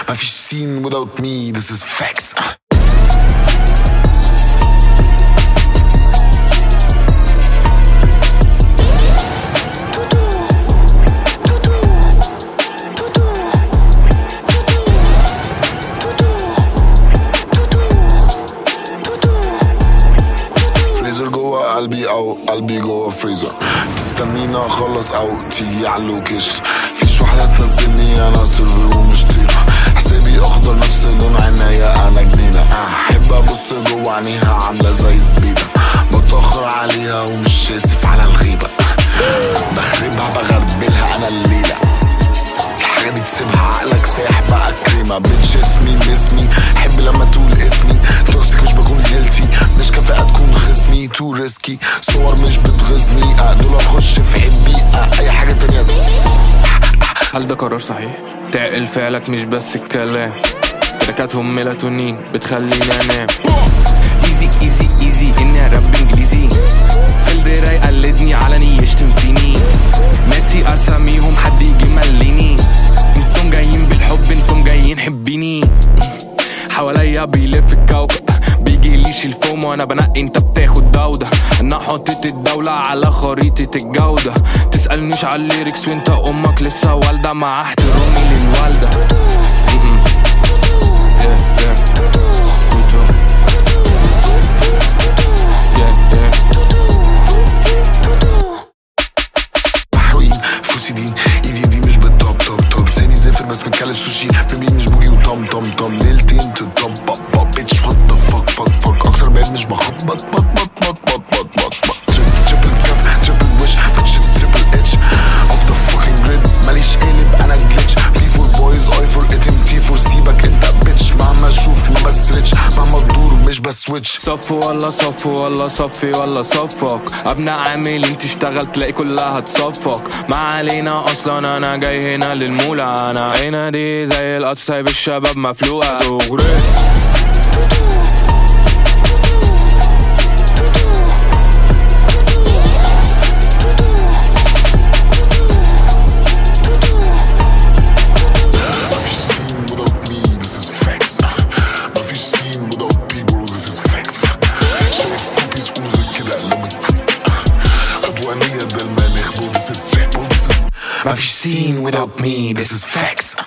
مفيش scene without me, this is facts. قلبي أو قلبي جوا فريزر، تستنينا أخلص أو تيجي على اللوكيشن. فيش واحدة تنزلني أنا سيرفر ومش طيرة، حسابي أخضر نفس لون عينيا أنا جنينة. أحب أبص جوا عينيها عاملة زي زبيدة، بتأخر عليها ومش شاسف على الغيبة، بخربها بغربلها أنا الليلة. الحاجة دي تسيبها عقلك سايح بقى كريمة. بيتش اسمي حب لما تقول اسمي، توكسيك مش بكون هيلثي، مش كفاءة تكون خصمي. تو ريسكي صور مش بتغزني، دول اخش في حبي اي حاجة تانية. هل ده قرار صحيح؟ تعقل فعلك مش بس الكلام، تركاتهم ميلاتونين بتخليني انام. ايزي ايزي ايزي اني اراب انجليزي، فيلدر يقلدني علني يشتم فيني، ماسي اساميهم حد يجي مليني. انتم جايين بالحب انتم جايين حبيني، حواليا بيلف الكوكب بيجي ليش الفوم وانا بنقي انت بتاخد دودة. انا حطيت الدولة على خريطة الجودة، تسألنيش على الليركس وانت امك لسه والدة، مع احترامي للوالدة. محروقين فوسيدين ايدي دي مش بالتوب توب توب، لساني زافر بس متكلف سوشي، بمين مش بوجي وطم طم طم، ليلتين تطب باب بيتش فوت ذا فك فك فك، اكسر باب مش بخبط بط بط بط بط بط بط. تريبل كف تريبل وش بتشيتس تريبل اتش اوف ذا فوكينج جريد، ماليش قالب انا جليتش. بي فور بويز اي فور اتم تي فور سيبك انت بيتش، مهما اشوف ما بسرتش مهما تدور مش بسويتش. صف ولا صف ولا صفي ولا صفك، ابناء عاملين تشتغل تلاقي كلها تصفك. ما علينا اصلا انا جاي هنا للمولى، انا هنا دي زي القطر سايب الشباب مفلوقة دغري. مفيش scene without me, this is facts.